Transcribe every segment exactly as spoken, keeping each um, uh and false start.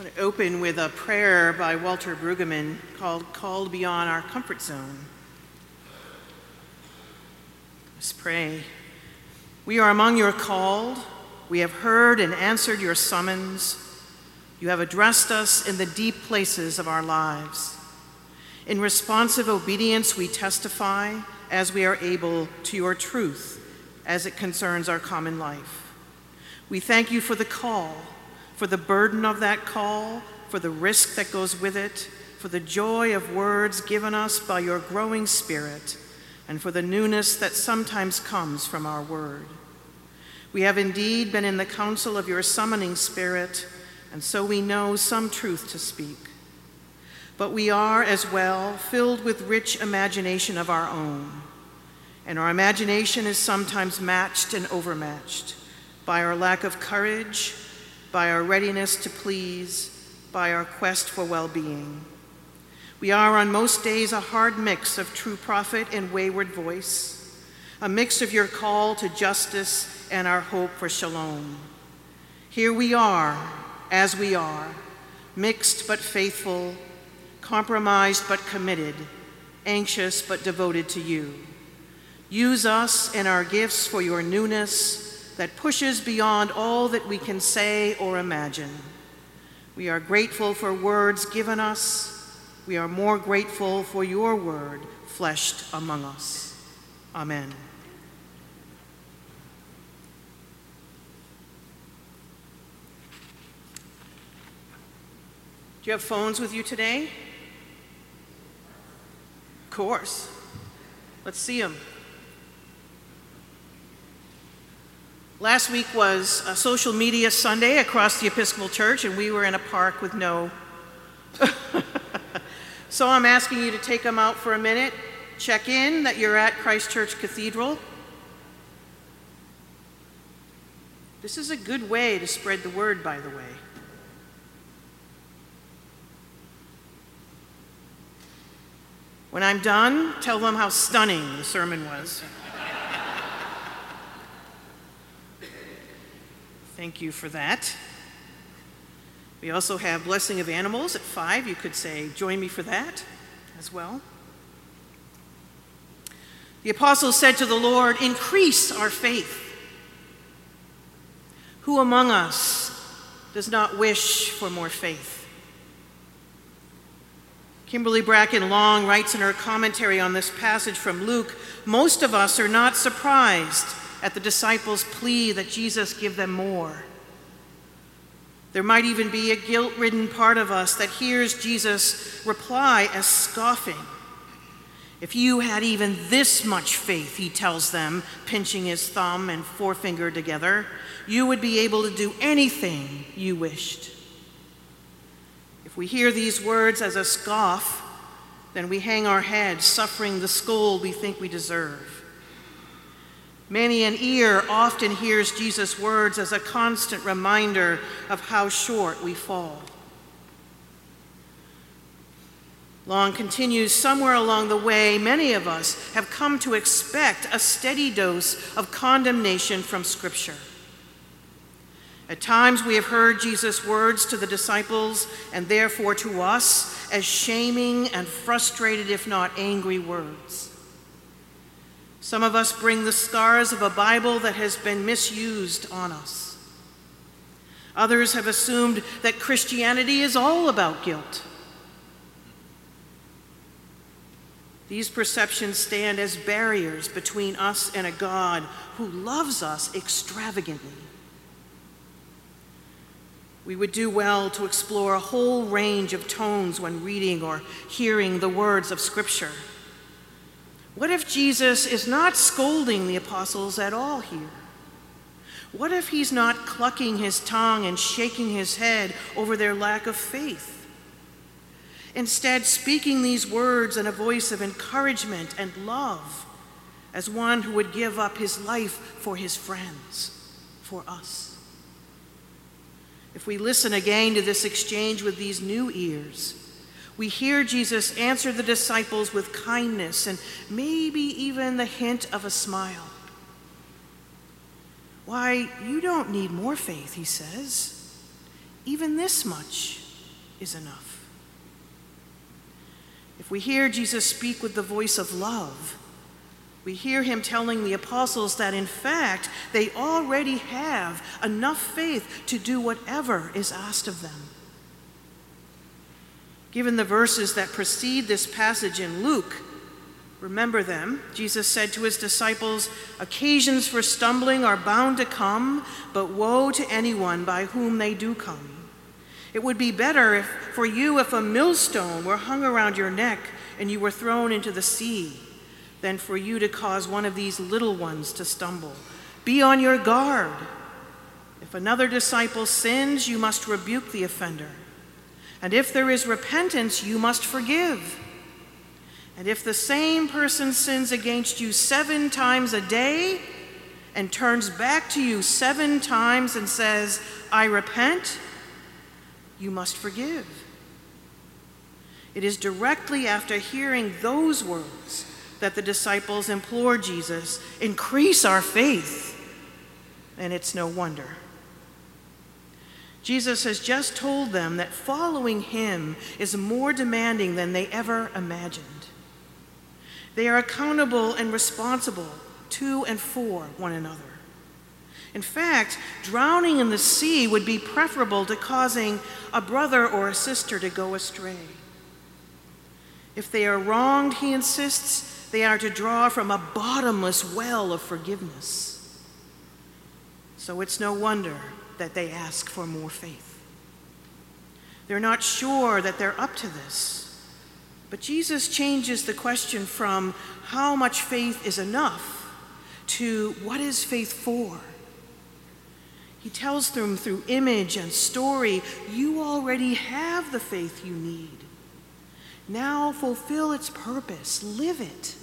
I want to open with a prayer by Walter Brueggemann called Called Beyond Our Comfort Zone. Let's pray. We are among your called. We have heard and answered your summons. You have addressed us in the deep places of our lives. In responsive obedience, we testify as we are able to your truth as it concerns our common life. We thank you for the call, for the burden of that call, for the risk that goes with it, for the joy of words given us by your growing Spirit, and for the newness that sometimes comes from our word. We have indeed been in the counsel of your summoning Spirit, and so we know some truth to speak. But we are as well filled with rich imagination of our own, and our imagination is sometimes matched and overmatched by our lack of courage, by our readiness to please, by our quest for well-being. We are on most days a hard mix of true prophet and wayward voice, a mix of your call to justice and our hope for shalom. Here we are, as we are, mixed but faithful, compromised but committed, anxious but devoted to you. Use us and our gifts for your newness that pushes beyond all that we can say or imagine. We are grateful for words given us. We are more grateful for your word fleshed among us. Amen. Do you have phones with you today? Of course. Let's see them. Last week was a social media Sunday across the Episcopal Church, and we were in a park with no... So I'm asking you to take them out for a minute, check in that you're at Christ Church Cathedral. This is a good way to spread the word, by the way. When I'm done, tell them how stunning the sermon was. Thank you for that. We also have Blessing of Animals at five. You could say, join me for that as well. The apostles said to the Lord, increase our faith. Who among us does not wish for more faith? Kimberly Bracken Long writes in her commentary on this passage from Luke, most of us are not surprised at the disciples' plea that Jesus give them more. There might even be a guilt-ridden part of us that hears Jesus reply as scoffing. If you had even this much faith, he tells them, pinching his thumb and forefinger together, you would be able to do anything you wished. If we hear these words as a scoff, then we hang our heads, suffering the scold we think we deserve. Many an ear often hears Jesus' words as a constant reminder of how short we fall. Long continues, somewhere along the way, many of us have come to expect a steady dose of condemnation from Scripture. At times we have heard Jesus' words to the disciples, and therefore to us, as shaming and frustrated, if not angry words. Some of us bring the scars of a Bible that has been misused on us. Others have assumed that Christianity is all about guilt. These perceptions stand as barriers between us and a God who loves us extravagantly. We would do well to explore a whole range of tones when reading or hearing the words of Scripture. What if Jesus is not scolding the apostles at all here? What if he's not clucking his tongue and shaking his head over their lack of faith? Instead, speaking these words in a voice of encouragement and love, as one who would give up his life for his friends, for us. If we listen again to this exchange with these new ears, we hear Jesus answer the disciples with kindness and maybe even the hint of a smile. Why, you don't need more faith, he says. Even this much is enough. If we hear Jesus speak with the voice of love, we hear him telling the apostles that in fact they already have enough faith to do whatever is asked of them. Given the verses that precede this passage in Luke, remember them. Jesus said to his disciples, "Occasions for stumbling are bound to come, but woe to anyone by whom they do come. It would be better if, for you if a millstone were hung around your neck and you were thrown into the sea, than for you to cause one of these little ones to stumble. Be on your guard. If another disciple sins, you must rebuke the offender. And if there is repentance, you must forgive. And if the same person sins against you seven times a day and turns back to you seven times and says, 'I repent,' you must forgive." It is directly after hearing those words that the disciples implore Jesus, "Increase our faith." And it's no wonder. Jesus has just told them that following him is more demanding than they ever imagined. They are accountable and responsible to and for one another. In fact, drowning in the sea would be preferable to causing a brother or a sister to go astray. If they are wronged, he insists, they are to draw from a bottomless well of forgiveness. So it's no wonder that they ask for more faith. They're not sure that they're up to this. But Jesus changes the question from how much faith is enough to what is faith for? He tells them through image and story, you already have the faith you need. Now fulfill its purpose, live it.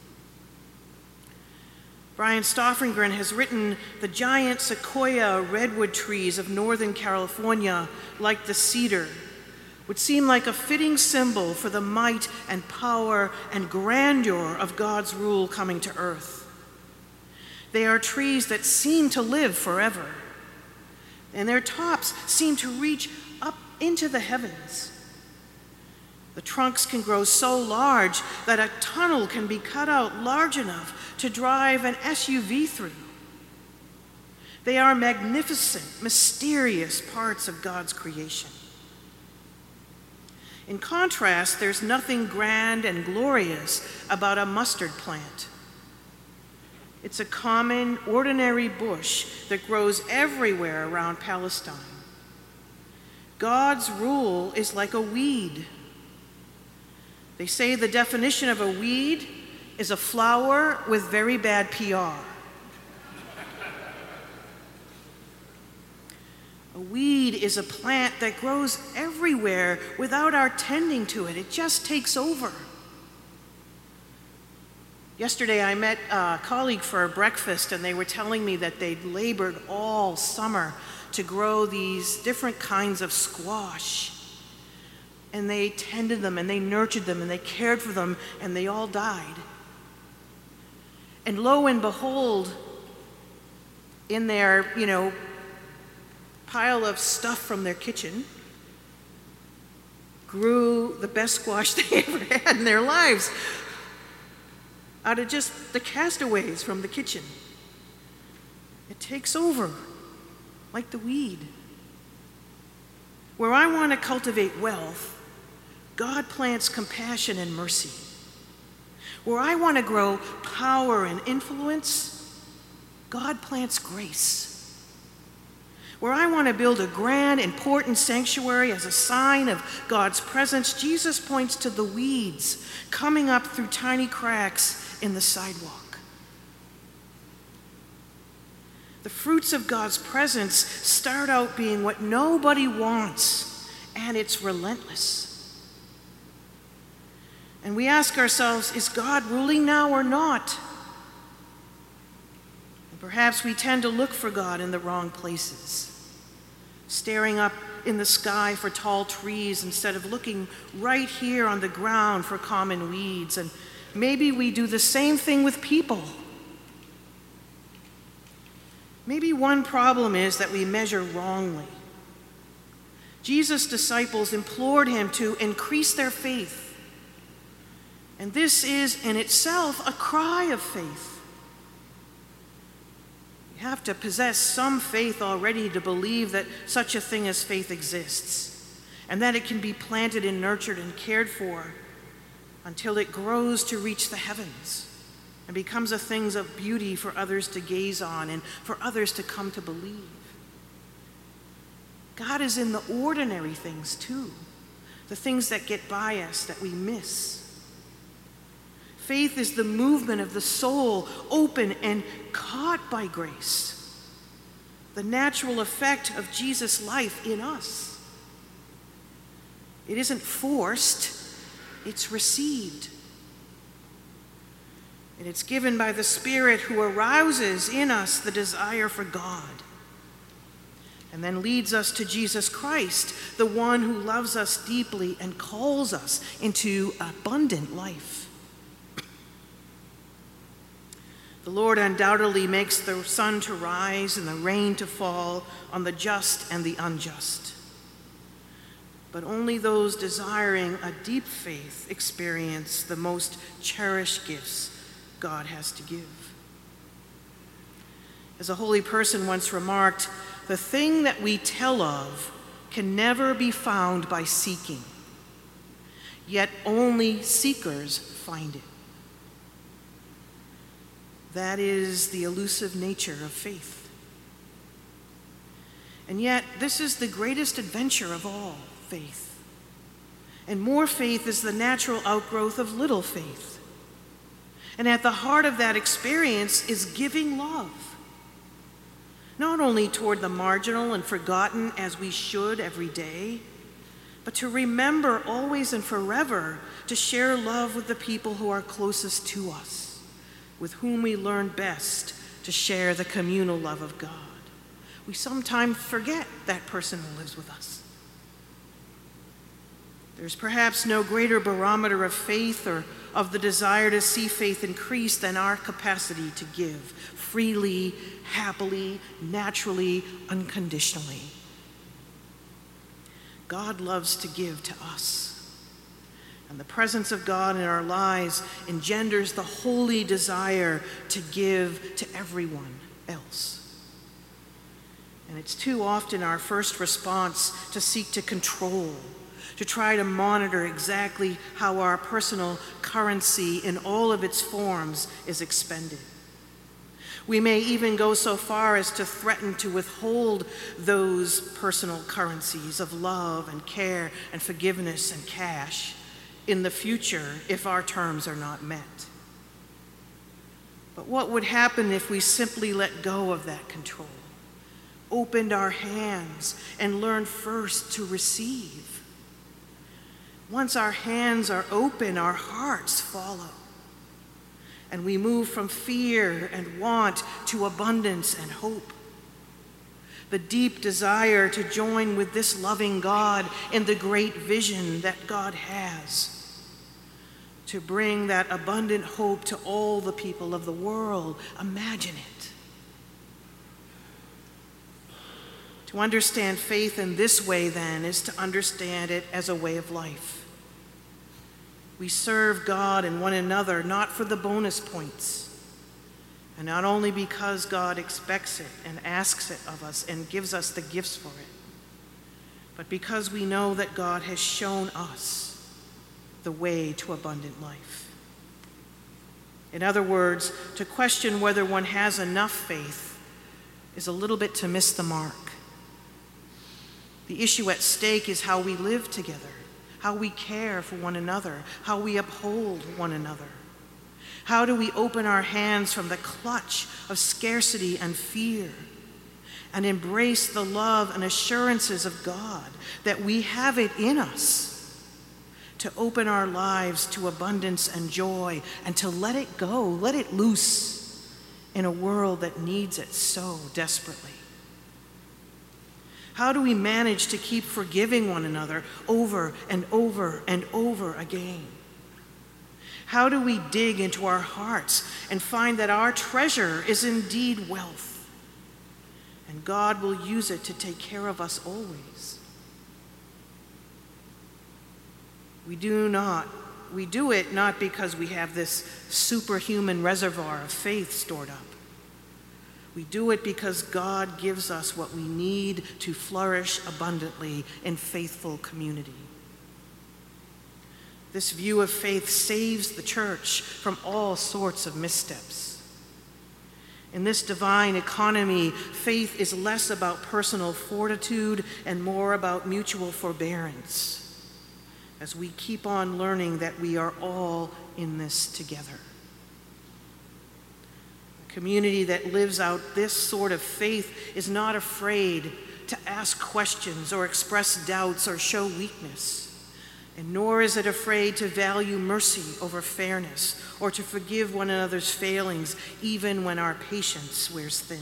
Brian Stoffengren has written, the giant sequoia redwood trees of Northern California, like the cedar, would seem like a fitting symbol for the might and power and grandeur of God's rule coming to earth. They are trees that seem to live forever, and their tops seem to reach up into the heavens. The trunks can grow so large that a tunnel can be cut out large enough to drive an S U V through. They are magnificent, mysterious parts of God's creation. In contrast, there's nothing grand and glorious about a mustard plant. It's a common, ordinary bush that grows everywhere around Palestine. God's rule is like a weed. They say the definition of a weed is a flower with very bad P R. A weed is a plant that grows everywhere without our tending to it. It just takes over. Yesterday I met a colleague for breakfast, and they were telling me that they'd labored all summer to grow these different kinds of squash. And they tended them, and they nurtured them, and they cared for them, and they all died. And lo and behold, in their, you know, pile of stuff from their kitchen, grew the best squash they ever had in their lives out of just the castaways from the kitchen. It takes over like the weed. Where I want to cultivate wealth, God plants compassion and mercy. Where I want to grow power and influence, God plants grace. Where I want to build a grand, important sanctuary as a sign of God's presence, Jesus points to the weeds coming up through tiny cracks in the sidewalk. The fruits of God's presence start out being what nobody wants, and it's relentless. And we ask ourselves, is God ruling now or not? And perhaps we tend to look for God in the wrong places, staring up in the sky for tall trees instead of looking right here on the ground for common weeds. And maybe we do the same thing with people. Maybe one problem is that we measure wrongly. Jesus' disciples implored him to increase their faith. And this is in itself a cry of faith. You have to possess some faith already to believe that such a thing as faith exists, and that it can be planted and nurtured and cared for until it grows to reach the heavens and becomes a thing of beauty for others to gaze on and for others to come to believe. God is in the ordinary things too, the things that get by us, that we miss. Faith is the movement of the soul, open and caught by grace, the natural effect of Jesus' life in us. It isn't forced, it's received. And it's given by the Spirit who arouses in us the desire for God, and then leads us to Jesus Christ, the one who loves us deeply and calls us into abundant life. The Lord undoubtedly makes the sun to rise and the rain to fall on the just and the unjust. But only those desiring a deep faith experience the most cherished gifts God has to give. As a holy person once remarked, the thing that we tell of can never be found by seeking, yet only seekers find it. That is the elusive nature of faith. And yet, this is the greatest adventure of all, faith. And more faith is the natural outgrowth of little faith. And at the heart of that experience is giving love. Not only toward the marginal and forgotten as we should every day, but to remember always and forever to share love with the people who are closest to us, with whom we learn best to share the communal love of God. We sometimes forget that person who lives with us. There's perhaps no greater barometer of faith or of the desire to see faith increase than our capacity to give freely, happily, naturally, unconditionally. God loves to give to us, and the presence of God in our lives engenders the holy desire to give to everyone else. And it's too often our first response to seek to control, to try to monitor exactly how our personal currency in all of its forms is expended. We may even go so far as to threaten to withhold those personal currencies of love and care and forgiveness and cash in the future if our terms are not met. But what would happen if we simply let go of that control, opened our hands, and learned first to receive? Once our hands are open, our hearts follow. And we move from fear and want to abundance and hope. The deep desire to join with this loving God in the great vision that God has, to bring that abundant hope to all the people of the world. Imagine it. To understand faith in this way, then, is to understand it as a way of life. We serve God and one another not for the bonus points, and not only because God expects it and asks it of us and gives us the gifts for it, but because we know that God has shown us the way to abundant life. In other words, to question whether one has enough faith is a little bit to miss the mark. The issue at stake is how we live together, how we care for one another, how we uphold one another. How do we open our hands from the clutch of scarcity and fear and embrace the love and assurances of God that we have it in us to open our lives to abundance and joy and to let it go, let it loose in a world that needs it so desperately? How do we manage to keep forgiving one another over and over and over again? How do we dig into our hearts and find that our treasure is indeed wealth, and God will use it to take care of us always? We do not, we do it not because we have this superhuman reservoir of faith stored up. We do it because God gives us what we need to flourish abundantly in faithful community. This view of faith saves the church from all sorts of missteps. In this divine economy, faith is less about personal fortitude and more about mutual forbearance, as we keep on learning that we are all in this together. A community that lives out this sort of faith is not afraid to ask questions or express doubts or show weakness. And nor is it afraid to value mercy over fairness or to forgive one another's failings, even when our patience wears thin.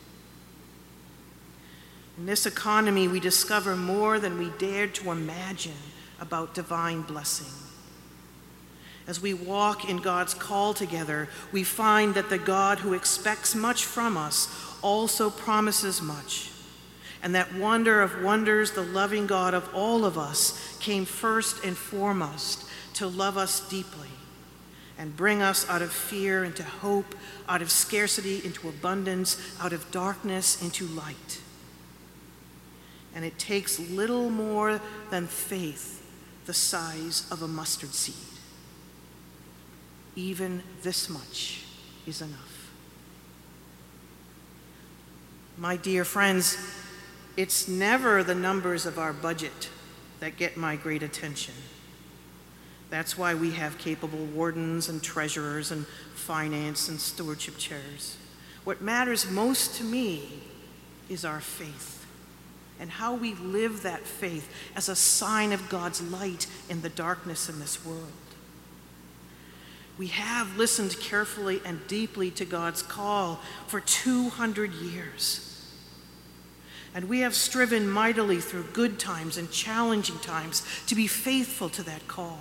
In this economy, we discover more than we dared to imagine about divine blessing. As we walk in God's call together, we find that the God who expects much from us also promises much. And that wonder of wonders, the loving God of all of us, came first and foremost to love us deeply and bring us out of fear into hope, out of scarcity into abundance, out of darkness into light. And it takes little more than faith the size of a mustard seed. Even this much is enough. My dear friends, it's never the numbers of our budget that get my great attention. That's why we have capable wardens and treasurers and finance and stewardship chairs. What matters most to me is our faith and how we live that faith as a sign of God's light in the darkness in this world. We have listened carefully and deeply to God's call for two hundred years. And we have striven mightily through good times and challenging times to be faithful to that call.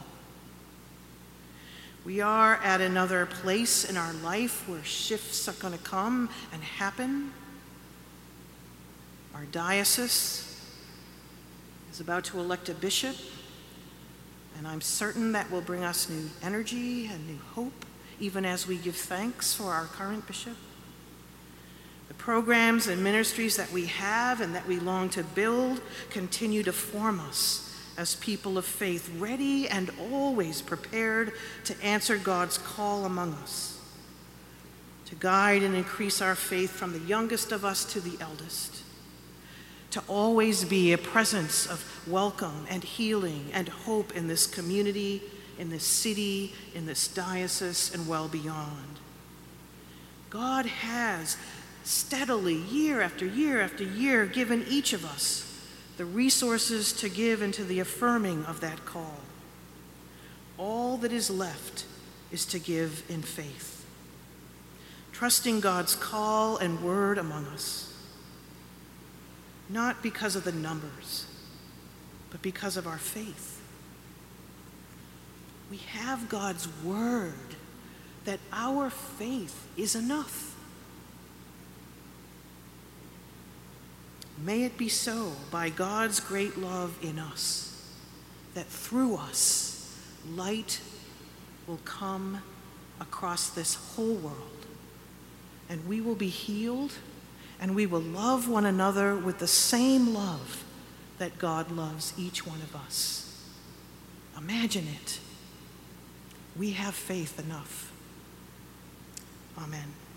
We are at another place in our life where shifts are going to come and happen. Our diocese is about to elect a bishop, and I'm certain that will bring us new energy and new hope, even as we give thanks for our current bishop. The programs and ministries that we have and that we long to build continue to form us as people of faith, ready and always prepared to answer God's call among us, to guide and increase our faith from the youngest of us to the eldest, to always be a presence of welcome and healing and hope in this community, in this city, in this diocese, and well beyond. God has steadily, year after year after year, given each of us the resources to give into the affirming of that call. All that is left is to give in faith, trusting God's call and word among us, not because of the numbers, but because of our faith. We have God's word that our faith is enough. May it be so by God's great love in us, that through us, light will come across this whole world, and we will be healed, and we will love one another with the same love that God loves each one of us. Imagine it. We have faith enough. Amen.